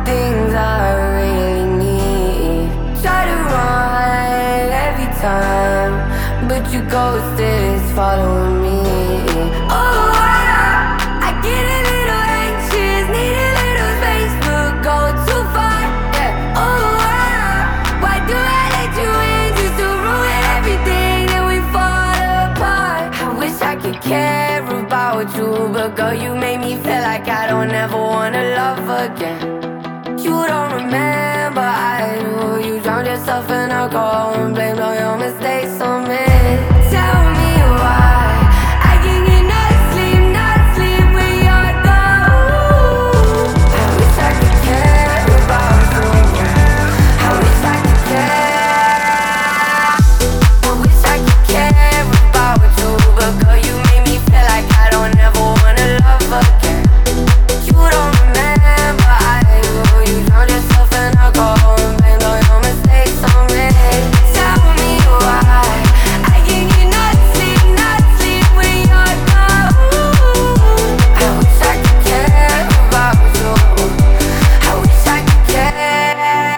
things I really need. Try to run every time, but you ghosted following me. Oh, I get a little anxious, need a little space, but go too far. Yeah. Oh, why do I let you in just to ruin everything? Then we fall apart. I wish I could care about you, but girl, you made me feel like I don't ever wanna love again. You don't remember, I do. You drowned yourself in alcohol and blamed all your mistakes on me. Tell me why I can get no sleep, not sleep when you're gone. I wish I could care about you. I wish I could care. I wish I could care about you, but girl, you made me feel like I don't ever wanna love again. You don't remember, I do. You drowned yourself in alcohol and blamed all your mistakes on me. Tell me why I can get no sleep, not sleep when you're gone. I wish I could care about you. I wish I could care.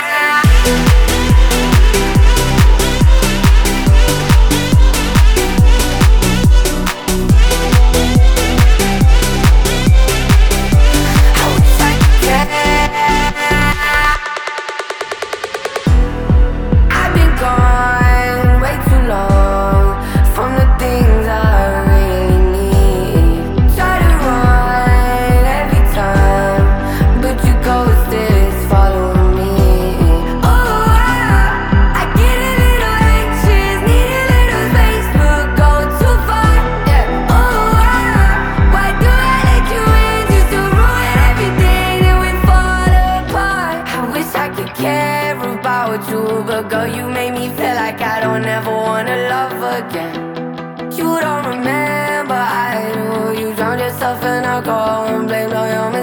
I wish I could care. I've been gone way too long from the things I really need. Try to run every time, but you ghosted following me. Oh, I get a little anxious, need a little space, but go too far. Yeah. Oh, why do I let you in just to ruin everything? Then we fall apart. I wish I could care about you, but girl, you made me feel like I don't ever wanna love again. You don't remember, I do. You drowned yourself in alcohol and blamed all your